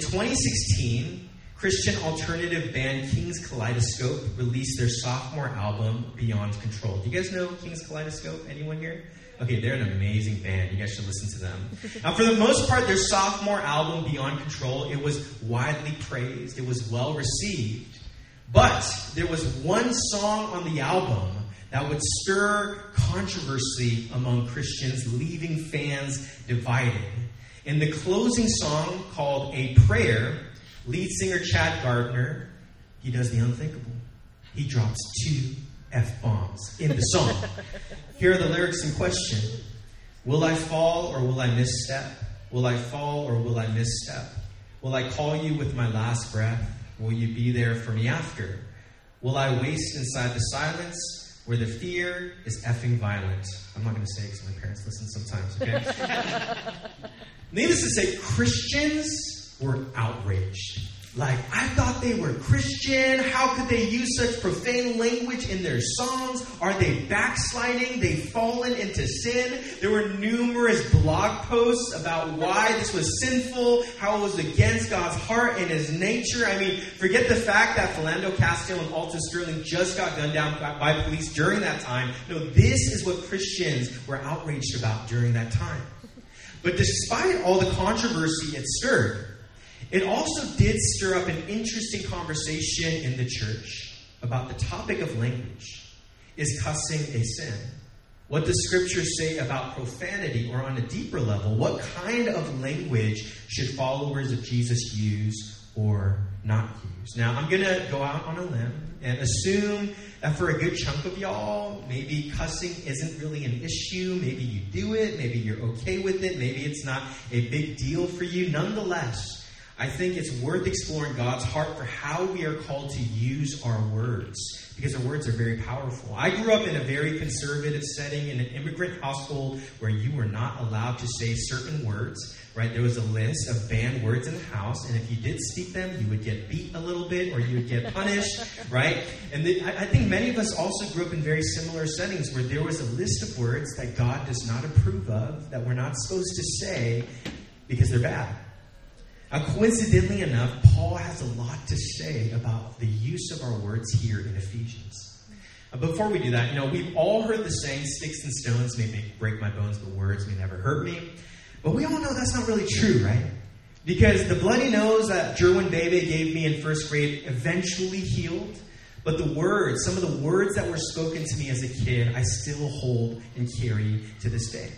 2016, Christian alternative band King's Kaleidoscope released their sophomore album, Beyond Control. Do you guys know King's Kaleidoscope? Anyone here? Okay, they're an amazing band. You guys should listen to them. Now, for the most part, their sophomore album, Beyond Control, it was widely praised. It was well received. But there was one song on the album that would stir controversy among Christians, leaving fans divided. In the closing song called A Prayer, lead singer Chad Gardner, he does the unthinkable. He drops 2 F-bombs in the song. Here are the lyrics in question. Will I fall or will I misstep? Will I fall or will I misstep? Will I call you with my last breath? Will you be there for me after? Will I waste inside the silence where the fear is effing violent? I'm not going to say it because my parents listen sometimes, okay? Needless to say, Christians were outraged. Like, I thought they were Christian. How could they use such profane language in their songs? Are they backsliding? They've fallen into sin. There were numerous blog posts about why this was sinful, how it was against God's heart and his nature. I mean, forget the fact that Philando Castile and Alton Sterling just got gunned down by police during that time. No, this is what Christians were outraged about during that time. But despite all the controversy it stirred, it also did stir up an interesting conversation in the church about the topic of language. Is cussing a sin? What does Scripture say about profanity? Or on a deeper level, what kind of language should followers of Jesus use or not use? Now, I'm going to go out on a limb and assume that for a good chunk of y'all, maybe cussing isn't really an issue. Maybe you do it. Maybe you're okay with it. Maybe it's not a big deal for you. Nonetheless, I think it's worth exploring God's heart for how we are called to use our words, because our words are very powerful. I grew up in a very conservative setting in an immigrant household where you were not allowed to say certain words, right? There was a list of banned words in the house, and if you did speak them, you would get beat a little bit or you would get punished, right? And I think many of us also grew up in very similar settings where there was a list of words that God does not approve of, that we're not supposed to say because they're bad. Now, coincidentally enough, Paul has a lot to say about the use of our words here in Ephesians. Before we do that, we've all heard the saying, sticks and stones may break my bones, but words may never hurt me. But we all know that's not really true, right? Because the bloody nose that Jerwin Bebe gave me in first grade eventually healed. But some of the words that were spoken to me as a kid, I still hold and carry to this day.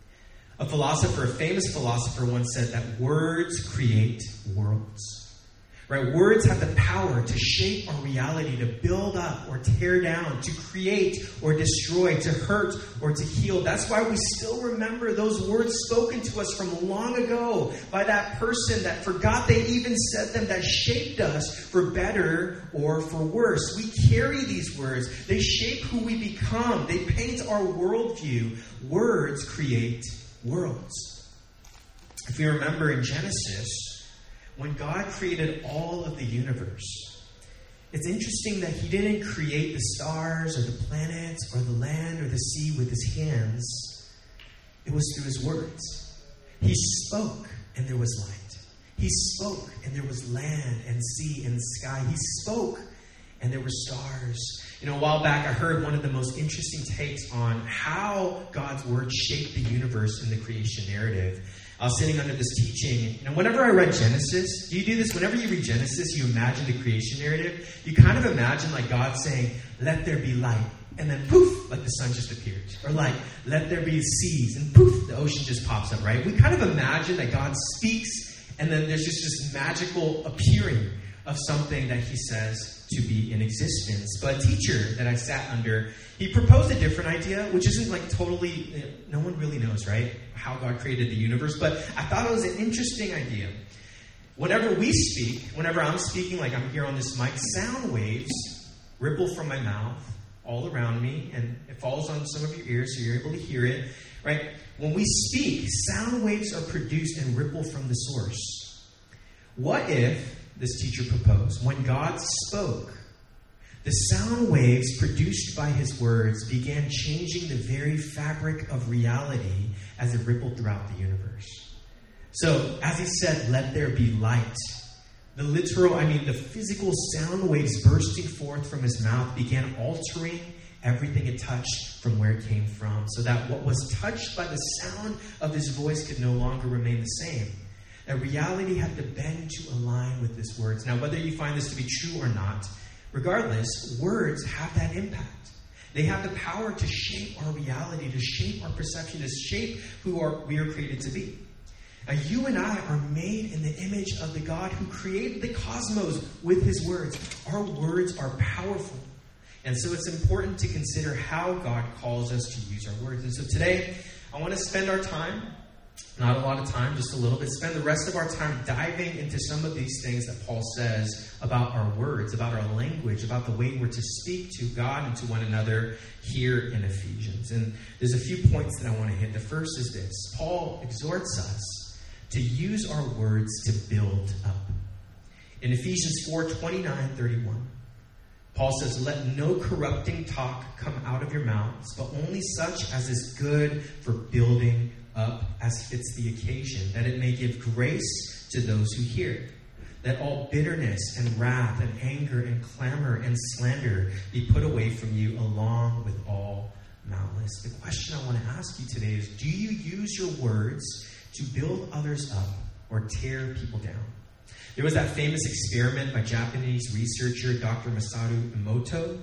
A famous philosopher once said that words create worlds. Right? Words have the power to shape our reality, to build up or tear down, to create or destroy, to hurt or to heal. That's why we still remember those words spoken to us from long ago by that person that forgot they even said them, that shaped us for better or for worse. We carry these words. They shape who we become. They paint our worldview. Words create worlds. If you remember in Genesis, when God created all of the universe, it's interesting that he didn't create the stars or the planets or the land or the sea with his hands. It was through his words. He spoke and there was light. He spoke and there was land and sea and sky. He spoke and there were stars. A while back I heard one of the most interesting takes on how God's word shaped the universe in the creation narrative. I was sitting under this teaching, and whenever I read Genesis, do you do this? Whenever you read Genesis, you imagine the creation narrative. You kind of imagine like God saying, let there be light. And then poof, like the sun just appeared. Or like, let there be seas. And poof, the ocean just pops up, right? We kind of imagine that God speaks, and then there's just this magical appearing of something that he says to be in existence. But a teacher that I sat under, he proposed a different idea, which isn't like totally, no one really knows, right, how God created the universe. But I thought it was an interesting idea. Whenever I'm speaking, like I'm here on this mic, sound waves ripple from my mouth all around me, and it falls on some of your ears, so you're able to hear it, right? When we speak, sound waves are produced and ripple from the source. What if, this teacher proposed, when God spoke, the sound waves produced by his words began changing the very fabric of reality as it rippled throughout the universe? So, as he said, let there be light, The physical sound waves bursting forth from his mouth began altering everything it touched from where it came from, so that what was touched by the sound of his voice could no longer remain the same. That reality had to bend to align with his words. Now, whether you find this to be true or not, regardless, words have that impact. They have the power to shape our reality, to shape our perception, to shape who we are created to be. Now, you and I are made in the image of the God who created the cosmos with his words. Our words are powerful. And so it's important to consider how God calls us to use our words. And so today, I want to spend our time, not a lot of time, just a little bit, spend the rest of our time diving into some of these things that Paul says about our words, about our language, about the way we're to speak to God and to one another here in Ephesians. And there's a few points that I want to hit. The first is this. Paul exhorts us to use our words to build up. In Ephesians 4:29-31, Paul says, "Let no corrupting talk come out of your mouths, but only such as is good for building up as fits the occasion, that it may give grace to those who hear. Let all bitterness and wrath and anger and clamor and slander be put away from you, along with all malice." The question I want to ask you today is, do you use your words to build others up or tear people down? There was that famous experiment by Japanese researcher Dr. Masaru Emoto.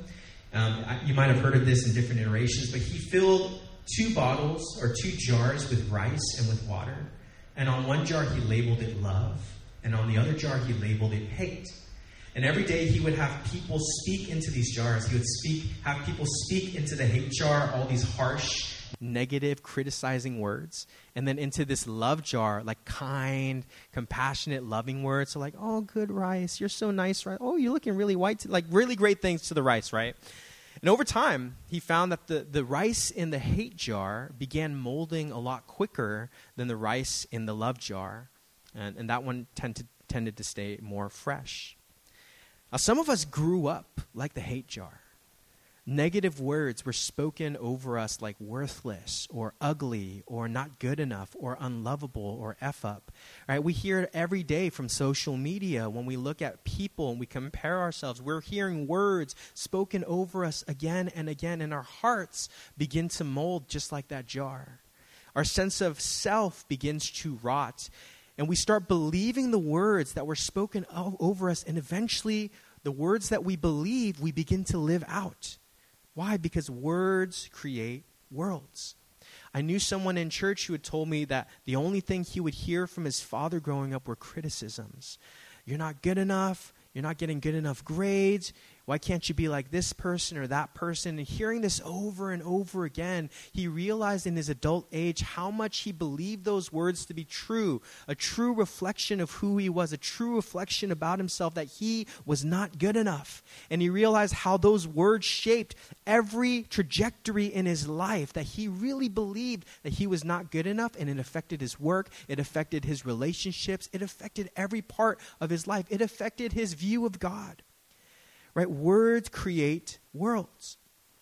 You might have heard of this in different iterations, but he filled 2 bottles or 2 jars with rice and with water. And on one jar he labeled it love, and on the other jar he labeled it hate. And every day he would have people speak into these jars. He would have people speak into the hate jar, all these harsh, negative, criticizing words, and then into this love jar, like kind, compassionate, loving words. So like, "Oh, good rice, you're so nice, right? Oh, you're looking really white," like really great things to the rice, right? And over time, he found that the rice in the hate jar began molding a lot quicker than the rice in the love jar, and that one tended to stay more fresh. Now, some of us grew up like the hate jar. Negative words were spoken over us like worthless or ugly or not good enough or unlovable or F up. Right? We hear it every day from social media when we look at people and we compare ourselves. We're hearing words spoken over us again and again, and our hearts begin to mold just like that jar. Our sense of self begins to rot, and we start believing the words that were spoken over us, and eventually the words that we believe, we begin to live out. Why? Because words create worlds. I knew someone in church who had told me that the only thing he would hear from his father growing up were criticisms. "You're not good enough. You're not getting good enough grades. Why can't you be like this person or that person?" And hearing this over and over again, he realized in his adult age how much he believed those words to be true, a true reflection of who he was, a true reflection about himself, that he was not good enough. And he realized how those words shaped every trajectory in his life, that he really believed that he was not good enough, and it affected his work, it affected his relationships, it affected every part of his life, it affected his view of God. Right? Words create worlds.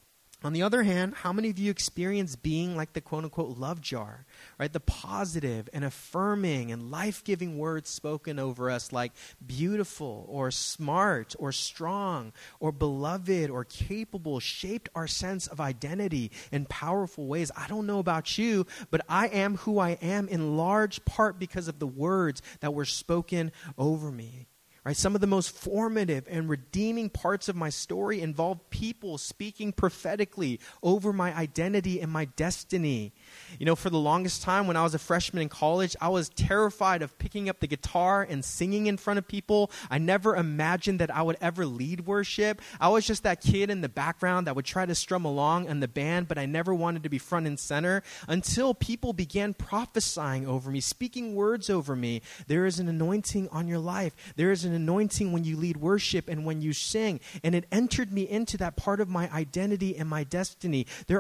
On the other hand, how many of you experience being like the quote-unquote love jar, right? The positive and affirming and life-giving words spoken over us like beautiful or smart or strong or beloved or capable shaped our sense of identity in powerful ways. I don't know about you, but I am who I am in large part because of the words that were spoken over me. Right? Some of the most formative and redeeming parts of my story involve people speaking prophetically over my identity and my destiny. You know, for the longest time when I was a freshman in college, I was terrified of picking up the guitar and singing in front of people. I never imagined that I would ever lead worship. I was just that kid in the background that would try to strum along in the band, but I never wanted to be front and center until people began prophesying over me, speaking words over me. There is an anointing on your life. There is an anointing when you lead worship and when you sing. And it entered me into that part of my identity and my destiny. There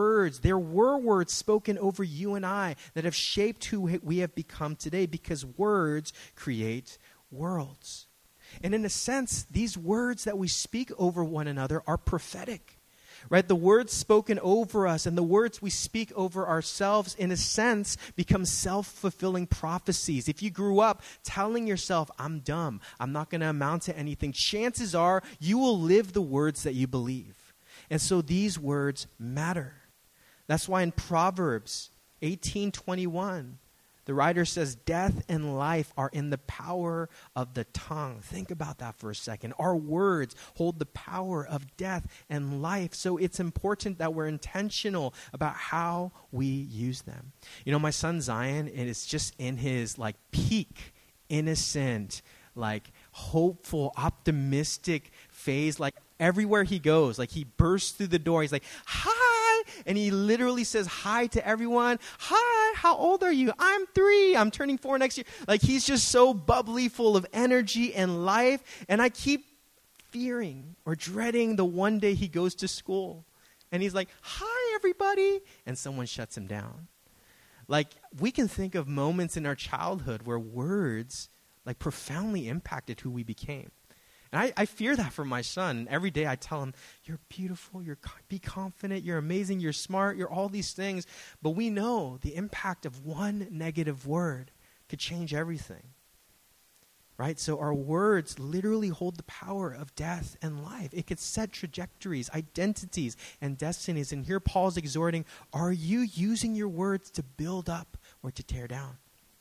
were words spoken over you and I that have shaped who we have become today, because words create worlds. And in a sense, these words that we speak over one another are prophetic. right? The words spoken over us and the words we speak over ourselves, in a sense, become self-fulfilling prophecies. If you grew up telling yourself, I'm dumb, I'm not going to amount to anything, chances are you will live the words that you believe. And so these words matter. That's why in Proverbs 18:21, the writer says, death and life are in the power of the tongue. Think about that for a second. Our words hold the power of death and life. So it's important that we're intentional about how we use them. You know, my son Zion, and it's just in his like peak, innocent, like hopeful, optimistic phase. Like everywhere he goes, like he bursts through the door. He's like, hi. And he literally says hi to everyone. Hi, how old are you? I'm 3. I'm turning 4 next year. Like he's just so bubbly, full of energy and life. And I keep fearing or dreading the one day he goes to school. And he's like, hi, everybody. And someone shuts him down. Like we can think of moments in our childhood where words like profoundly impacted who we became. And I fear that for my son. Every day I tell him, you're beautiful, be confident, you're amazing, you're smart, you're all these things. But we know the impact of one negative word could change everything. Right? So our words literally hold the power of death and life. It could set trajectories, identities, and destinies. And here Paul's exhorting, are you using your words to build up or to tear down?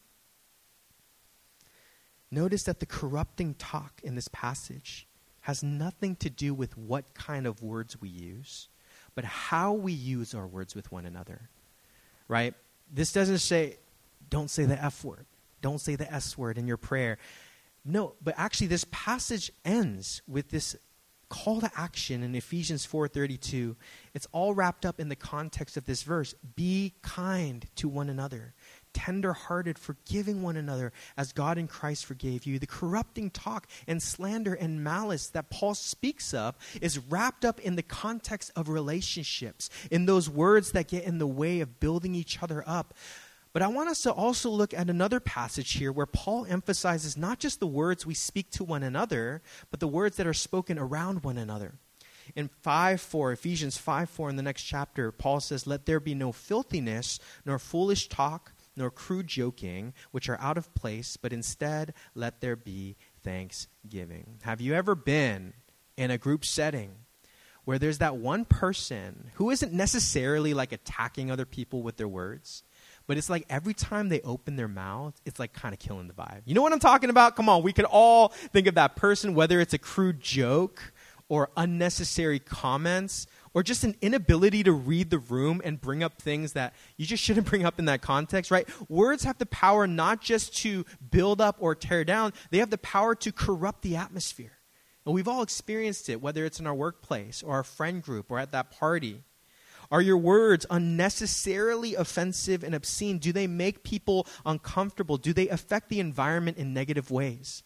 Notice that the corrupting talk in this passage has nothing to do with what kind of words we use, but how we use our words with one another, right? This doesn't say, don't say the F word. Don't say the S word in your prayer. No, but actually this passage ends with this call to action in Ephesians 4:32. It's all wrapped up in the context of this verse. Be kind to one another, tender-hearted, forgiving one another as God in Christ forgave you. The corrupting talk and slander and malice that Paul speaks of is wrapped up in the context of relationships, in those words that get in the way of building each other up. But I want us to also look at another passage here where Paul emphasizes not just the words we speak to one another, but the words that are spoken around one another. In Ephesians 5:4 in the next chapter, Paul says, let there be no filthiness, nor foolish talk, nor crude joking, which are out of place, but instead let there be thanksgiving. Have you ever been in a group setting where there's that one person who isn't necessarily like attacking other people with their words, but it's like every time they open their mouth, it's like kind of killing the vibe? You know what I'm talking about? Come on, we could all think of that person, whether it's a crude joke or unnecessary comments or just an inability to read the room and bring up things that you just shouldn't bring up in that context, right? Words have the power not just to build up or tear down, they have the power to corrupt the atmosphere. And we've all experienced it, whether it's in our workplace or our friend group or at that party. Are your words unnecessarily offensive and obscene? Do they make people uncomfortable? Do they affect the environment in negative ways?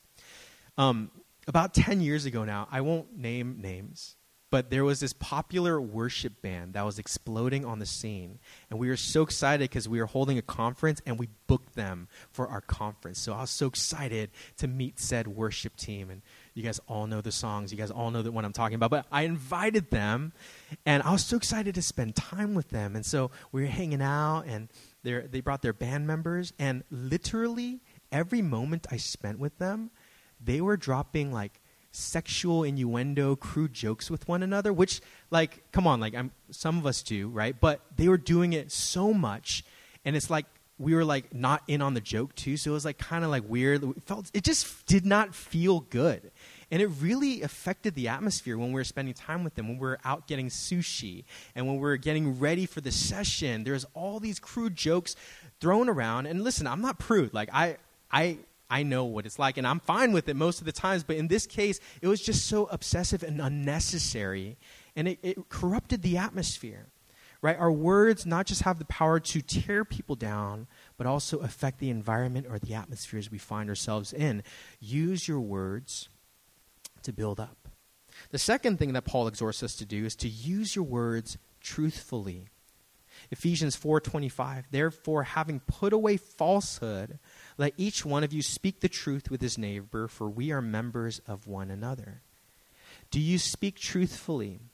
About 10 years ago now, I won't name names, but there was this popular worship band that was exploding on the scene. And we were so excited because we were holding a conference and we booked them for our conference. So I was so excited to meet said worship team. And you guys all know the songs. You guys all know what I'm talking about. But I invited them and I was so excited to spend time with them. And so we were hanging out and they brought their band members. And literally every moment I spent with them, they were dropping like sexual innuendo, crude jokes with one another, which, like, come on, like, some of us do, right? But they were doing it so much, and it's like we were like not in on the joke too, so it was like kind of like weird. It just did not feel good, and it really affected the atmosphere when we were spending time with them, when we were out getting sushi, and when we were getting ready for the session. There's all these crude jokes thrown around, and listen, I'm not prude. Like I know what it's like, and I'm fine with it most of the times. But in this case, it was just so obsessive and unnecessary, and it corrupted the atmosphere, right? Our words not just have the power to tear people down, but also affect the environment or the atmospheres we find ourselves in. Use your words to build up. The second thing that Paul exhorts us to do is to use your words truthfully. Ephesians 4:25, therefore, having put away falsehood, let each one of you speak the truth with his neighbor, for we are members of one another. Do you speak truthfully?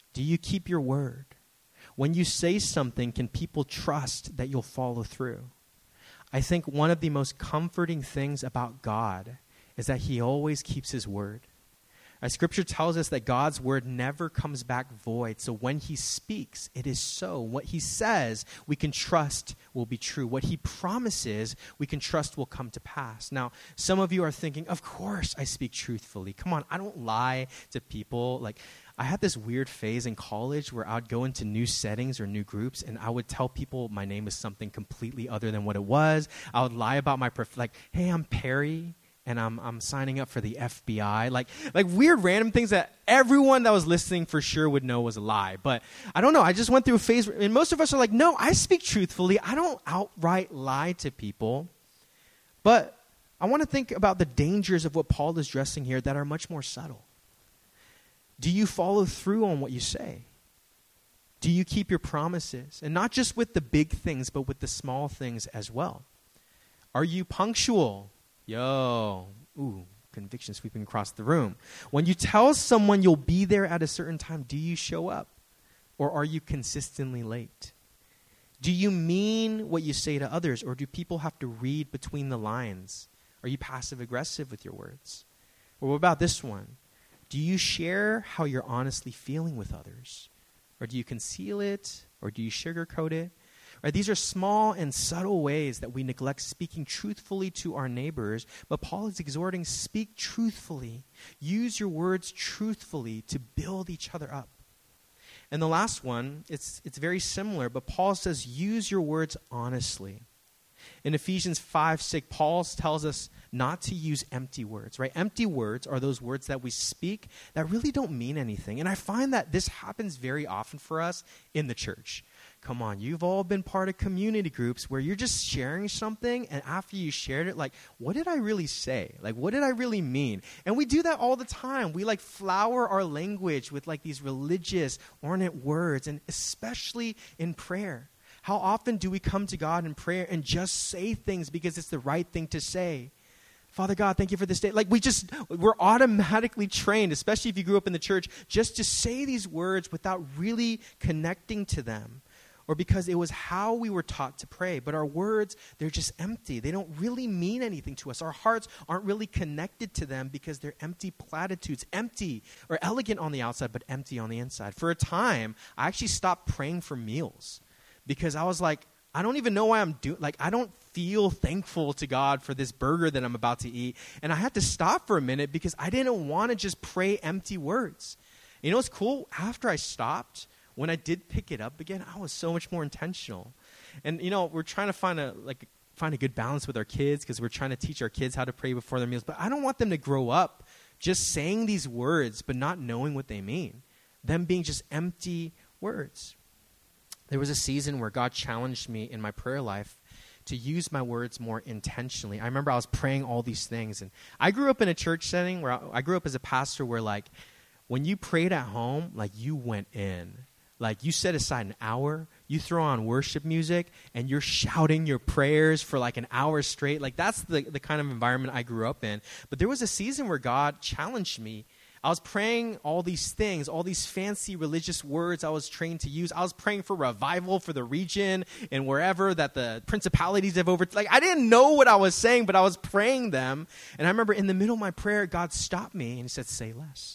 Do you keep your word? When you say something, can people trust that you'll follow through? I think one of the most comforting things about God is that he always keeps his word. Scripture tells us that God's word never comes back void. So when he speaks, it is so. What he says, we can trust will be true. What he promises, we can trust will come to pass. Now, some of you are thinking, of course I speak truthfully. Come on, I don't lie to people. Like, I had this weird phase in college where I would go into new settings or new groups, and I would tell people my name is something completely other than what it was. I would lie about my like, hey, I'm Perry, and I'm signing up for the FBI. Like weird random things that everyone that was listening for sure would know was a lie. But I don't know. I just went through a phase, and most of us are like, no, I speak truthfully. I don't outright lie to people. But I want to think about the dangers of what Paul is addressing here that are much more subtle. Do you follow through on what you say? Do you keep your promises? And not just with the big things, but with the small things as well. Are you punctual? Yo, ooh, conviction sweeping across the room. When you tell someone you'll be there at a certain time, do you show up? Or are you consistently late? Do you mean what you say to others, or do people have to read between the lines? Are you passive aggressive with your words? Or what about this one? Do you share how you're honestly feeling with others? Or do you conceal it? Or do you sugarcoat it? Right, these are small and subtle ways that we neglect speaking truthfully to our neighbors, but Paul is exhorting, speak truthfully. Use your words truthfully to build each other up. And the last one, it's very similar, but Paul says, use your words honestly. In Ephesians 5:6, Paul tells us not to use empty words, right? Empty words are those words that we speak that really don't mean anything. And I find that this happens very often for us in the church. Come on, you've all been part of community groups where you're just sharing something, and after you shared it, like, what did I really say? Like, what did I really mean? And we do that all the time. We like flower our language with like these religious, ornate words, and especially in prayer. How often do we come to God in prayer and just say things because it's the right thing to say? Father God, thank you for this day. Like we're automatically trained, especially if you grew up in the church, just to say these words without really connecting to them. Or because it was how we were taught to pray. But our words, they're just empty. They don't really mean anything to us. Our hearts aren't really connected to them because they're empty platitudes. Empty or elegant on the outside, but empty on the inside. For a time, I actually stopped praying for meals because I was like, I don't even know why I'm doing, like, I don't feel thankful to God for this burger that I'm about to eat. And I had to stop for a minute because I didn't want to just pray empty words. You know what's cool? After I stopped, when I did pick it up again, I was so much more intentional. And, you know, we're trying to find a good balance with our kids because we're trying to teach our kids how to pray before their meals. But I don't want them to grow up just saying these words but not knowing what they mean. Them being just empty words. There was a season where God challenged me in my prayer life to use my words more intentionally. I remember I was praying all these things. And I grew up in a church setting where I grew up as a pastor where, like, when you prayed at home, like, you went in. Like, you set aside an hour, you throw on worship music, and you're shouting your prayers for like an hour straight. Like, that's the kind of environment I grew up in. But there was a season where God challenged me. I was praying all these things, all these fancy religious words I was trained to use. I was praying for revival for the region and wherever that the principalities have over. Like, I didn't know what I was saying, but I was praying them. And I remember in the middle of my prayer, God stopped me and he said, say less.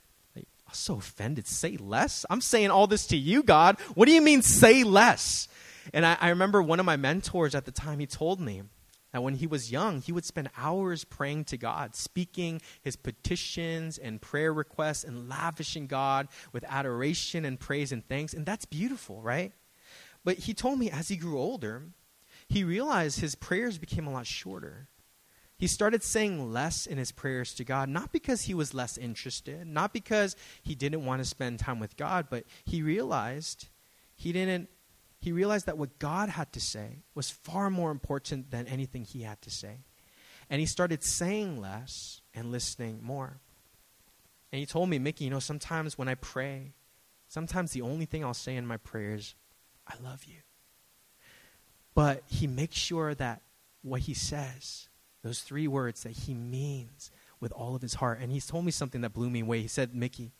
I was so offended. Say less? I'm saying all this to you, God. What do you mean say less? And I remember one of my mentors at the time, he told me that when he was young, he would spend hours praying to God, speaking his petitions and prayer requests and lavishing God with adoration and praise and thanks. And that's beautiful, right? But he told me as he grew older, he realized his prayers became a lot shorter. He started saying less in his prayers to God, not because he was less interested, not because he didn't want to spend time with God, but he realized that what God had to say was far more important than anything he had to say. And he started saying less and listening more. And he told me, Mickey, you know, sometimes when I pray, sometimes the only thing I'll say in my prayers, I love you. But he makes sure that what he says, those 3 words, that he means with all of his heart. And he's told me something that blew me away. He said, Mickey,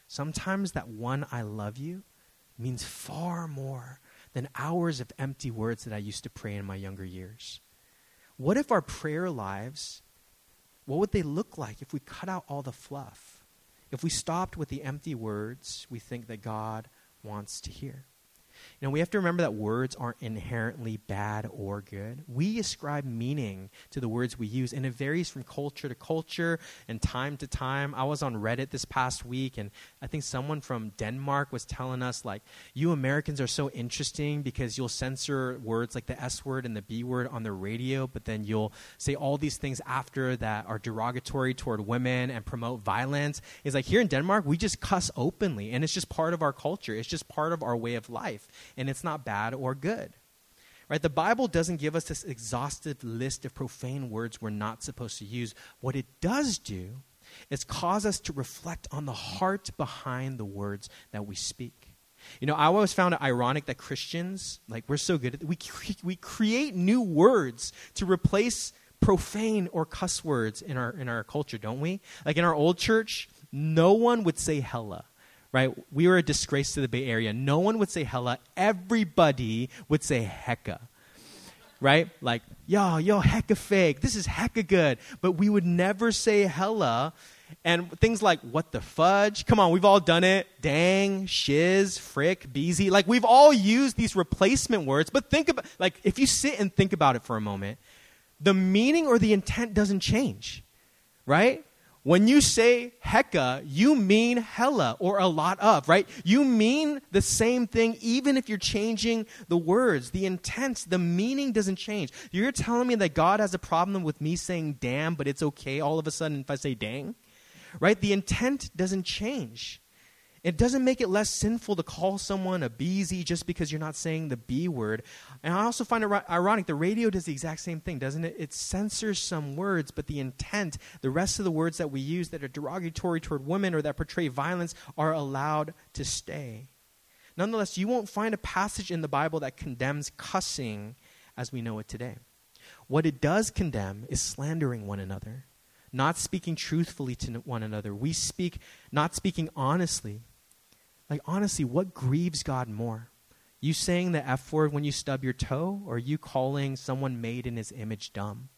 sometimes that one I love you means far more than hours of empty words that I used to pray in my younger years. What if our prayer lives, what would they look like if we cut out all the fluff? If we stopped with the empty words we think that God wants to hear? You know, we have to remember that words aren't inherently bad or good. We ascribe meaning to the words we use, and it varies from culture to culture and time to time. I was on Reddit this past week, and I think someone from Denmark was telling us, like, you Americans are so interesting because you'll censor words like the S word and the B word on the radio, but then you'll say all these things after that are derogatory toward women and promote violence. It's like, here in Denmark, we just cuss openly, and it's just part of our culture. It's just part of our way of life. And it's not bad or good, right? The Bible doesn't give us this exhaustive list of profane words we're not supposed to use. What it does do is cause us to reflect on the heart behind the words that we speak. You know, I always found it ironic that Christians, like, we're so good at we create new words to replace profane or cuss words in our culture, don't we? Like, in our old church, no one would say hella. Right? We were a disgrace to the Bay Area. No one would say hella. Everybody would say hecka. Right? Like, yo, hecka fake. This is hecka good. But we would never say hella. And things like, what the fudge? Come on, we've all done it. Dang, shiz, frick, beezy. Like, we've all used these replacement words. But think about, like, if you sit and think about it for a moment, the meaning or the intent doesn't change. Right? When you say hecka, you mean hella or a lot of, right? You mean the same thing even if you're changing the words. The intent, the meaning doesn't change. You're telling me that God has a problem with me saying damn, but it's okay all of a sudden if I say dang? Right? The intent doesn't change. It doesn't make it less sinful to call someone a beezy just because you're not saying the B word. And I also find it ironic, the radio does the exact same thing, doesn't it? It censors some words, but the intent, the rest of the words that we use that are derogatory toward women or that portray violence are allowed to stay. Nonetheless, you won't find a passage in the Bible that condemns cussing as we know it today. What it does condemn is slandering one another, not speaking truthfully to one another. We speak, not speaking honestly. Like, honestly, what grieves God more? You saying the F word when you stub your toe, or you calling someone made in his image dumb?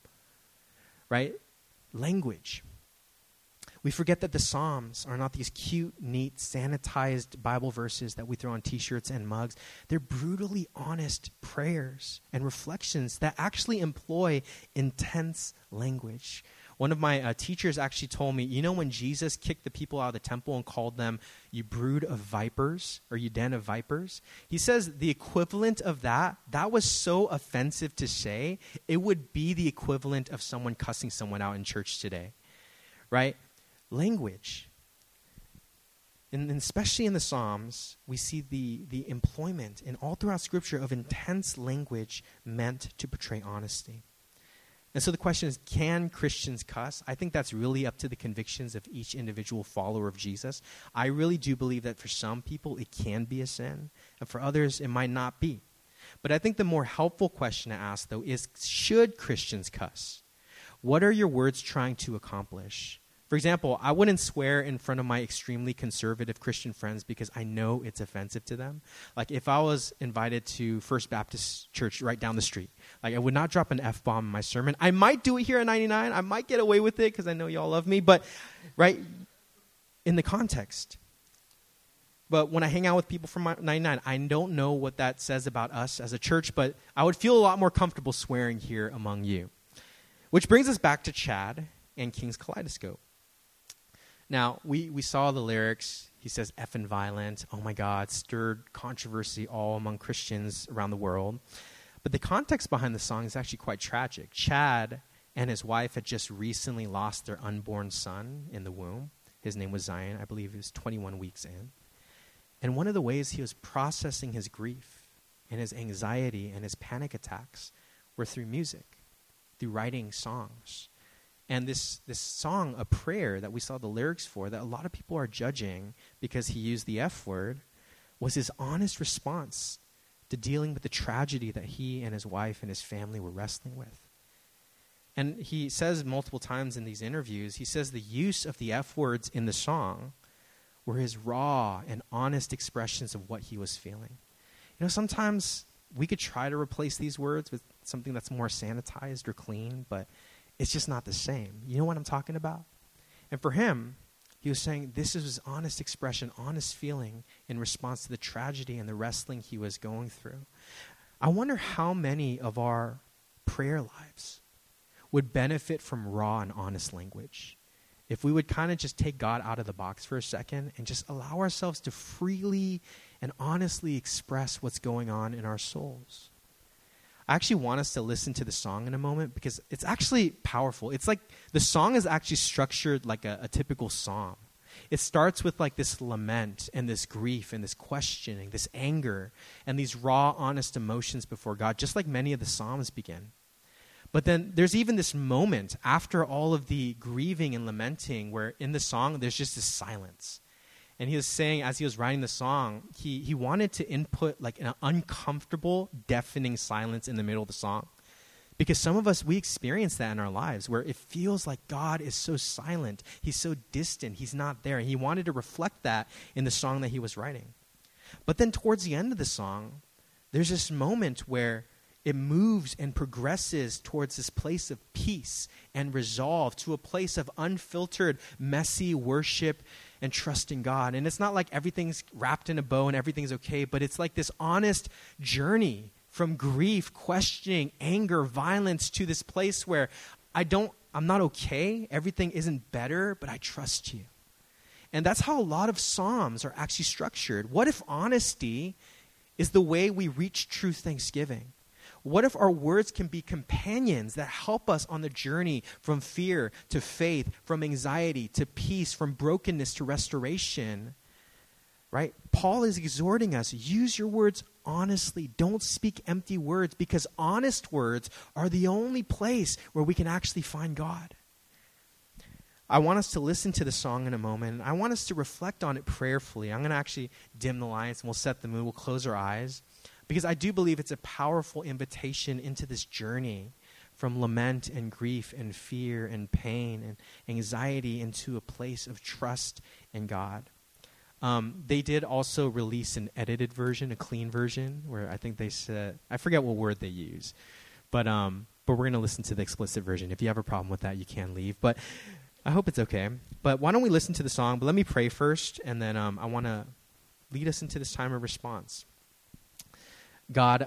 Right? Language. We forget that the Psalms are not these cute, neat, sanitized Bible verses that we throw on t-shirts and mugs. They're brutally honest prayers and reflections that actually employ intense language. One of my teachers actually told me, you know, when Jesus kicked the people out of the temple and called them, you brood of vipers, or you den of vipers, he says the equivalent of that was so offensive to say, it would be the equivalent of someone cussing someone out in church today, right? Language. And especially in the Psalms, we see the employment and all throughout Scripture of intense language meant to portray honesty. And so the question is, can Christians cuss? I think that's really up to the convictions of each individual follower of Jesus. I really do believe that for some people it can be a sin, and for others it might not be. But I think the more helpful question to ask, though, is, should Christians cuss? What are your words trying to accomplish? For example, I wouldn't swear in front of my extremely conservative Christian friends because I know it's offensive to them. Like, if I was invited to First Baptist Church right down the street, like, I would not drop an F-bomb in my sermon. I might do it here at 99. I might get away with it because I know y'all love me. But, right, in the context. But when I hang out with people from 99, I don't know what that says about us as a church, but I would feel a lot more comfortable swearing here among you. Which brings us back to Chad and King's Kaleidoscope. Now, we saw the lyrics. He says, effing violent. Oh, my God, stirred controversy all among Christians around the world. But the context behind the song is actually quite tragic. Chad and his wife had just recently lost their unborn son in the womb. His name was Zion. I believe he was 21 weeks in. And one of the ways he was processing his grief and his anxiety and his panic attacks were through music, through writing songs. And this song, a prayer that we saw the lyrics for, that a lot of people are judging because he used the F word, was his honest response to dealing with the tragedy that he and his wife and his family were wrestling with. And he says multiple times in these interviews, he says the use of the F words in the song were his raw and honest expressions of what he was feeling. You know, sometimes we could try to replace these words with something that's more sanitized or clean, but it's just not the same. You know what I'm talking about? And for him, he was saying this is his honest expression, honest feeling in response to the tragedy and the wrestling he was going through. I wonder how many of our prayer lives would benefit from raw and honest language if we would kind of just take God out of the box for a second and just allow ourselves to freely and honestly express what's going on in our souls. I actually want us to listen to the song in a moment because it's actually powerful. It's like the song is actually structured like a typical psalm. It starts with like this lament and this grief and this questioning, this anger, and these raw, honest emotions before God, just like many of the psalms begin. But then there's even this moment after all of the grieving and lamenting where in the song there's just this silence. And he was saying as he was writing the song, he wanted to input like an uncomfortable, deafening silence in the middle of the song. Because some of us, we experience that in our lives where it feels like God is so silent. He's so distant. He's not there. And he wanted to reflect that in the song that he was writing. But then towards the end of the song, there's this moment where it moves and progresses towards this place of peace and resolve, to a place of unfiltered, messy worship and trust in God. And it's not like everything's wrapped in a bow and everything's okay, but it's like this honest journey from grief, questioning, anger, violence to this place where I'm not okay, everything isn't better, but I trust you. And that's how a lot of psalms are actually structured. What if honesty is the way we reach true thanksgiving? What if our words can be companions that help us on the journey from fear to faith, from anxiety to peace, from brokenness to restoration? Right? Paul is exhorting us, use your words honestly. Don't speak empty words, because honest words are the only place where we can actually find God. I want us to listen to the song in a moment. I want us to reflect on it prayerfully. I'm going to actually dim the lights and we'll set the mood. We'll close our eyes. Because I do believe it's a powerful invitation into this journey from lament and grief and fear and pain and anxiety into a place of trust in God. They did also release an edited version, a clean version, where I think they said, I forget what word they use, but we're going to listen to the explicit version. If you have a problem with that, you can leave. But I hope it's okay. But why don't we listen to the song? But let me pray first, and then I want to lead us into this time of response. God,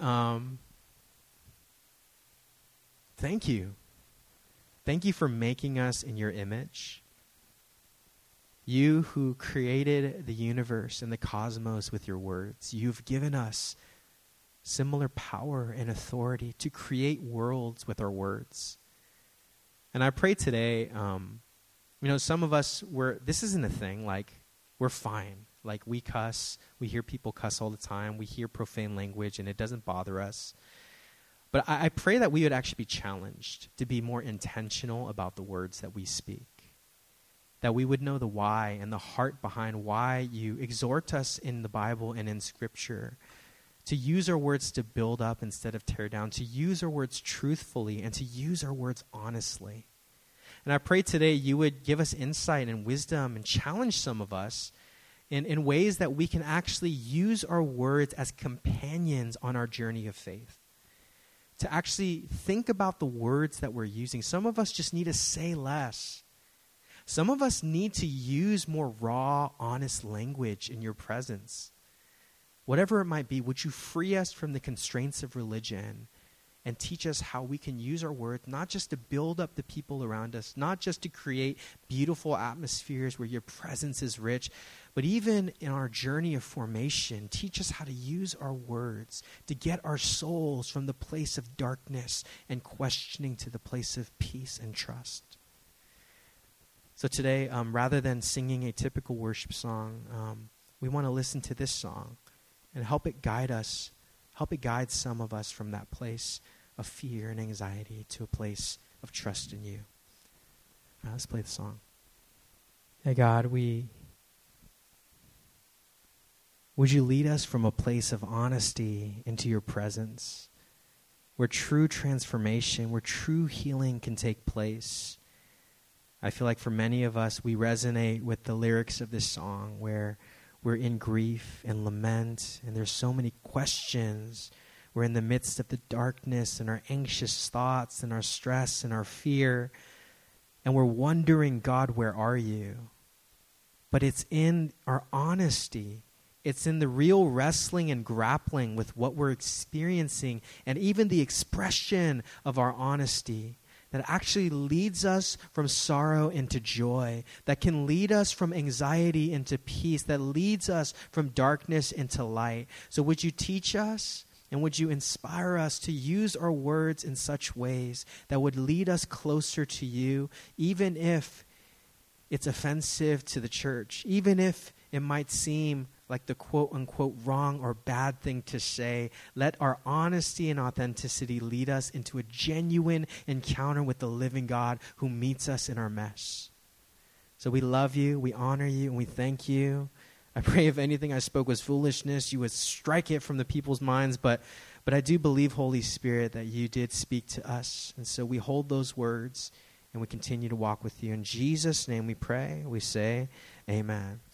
thank you. Thank you for making us in your image. You who created the universe and the cosmos with your words. You've given us similar power and authority to create worlds with our words. And I pray today, some of us, this isn't a thing, like, we're fine. Like, we cuss, we hear people cuss all the time, we hear profane language, and it doesn't bother us. But I pray that we would actually be challenged to be more intentional about the words that we speak. That we would know the why and the heart behind why you exhort us in the Bible and in Scripture to use our words to build up instead of tear down, to use our words truthfully, and to use our words honestly. And I pray today you would give us insight and wisdom and challenge some of us in ways that we can actually use our words as companions on our journey of faith. To actually think about the words that we're using. Some of us just need to say less. Some of us need to use more raw, honest language in your presence. Whatever it might be, would you free us from the constraints of religion and teach us how we can use our words, not just to build up the people around us, not just to create beautiful atmospheres where your presence is rich, but even in our journey of formation, teach us how to use our words to get our souls from the place of darkness and questioning to the place of peace and trust. So today, rather than singing a typical worship song, we want to listen to this song and help it guide us, help it guide some of us from that place of fear and anxiety to a place of trust in you. Let's play the song. Hey God, would you lead us from a place of honesty into your presence, where true transformation, where true healing can take place. I feel like for many of us, we resonate with the lyrics of this song where we're in grief and lament, and there's so many questions. We're in the midst of the darkness and our anxious thoughts and our stress and our fear, and we're wondering, God, where are you? But it's in our honesty. It's in the real wrestling and grappling with what we're experiencing, and even the expression of our honesty that actually leads us from sorrow into joy, that can lead us from anxiety into peace, that leads us from darkness into light. So would you teach us and would you inspire us to use our words in such ways that would lead us closer to you, even if it's offensive to the church, even if it might seem like the quote-unquote wrong or bad thing to say. Let our honesty and authenticity lead us into a genuine encounter with the living God who meets us in our mess. So we love you, we honor you, and we thank you. I pray if anything I spoke was foolishness, you would strike it from the people's minds, but I do believe, Holy Spirit, that you did speak to us. And so we hold those words and we continue to walk with you. In Jesus' name we pray, we say, amen.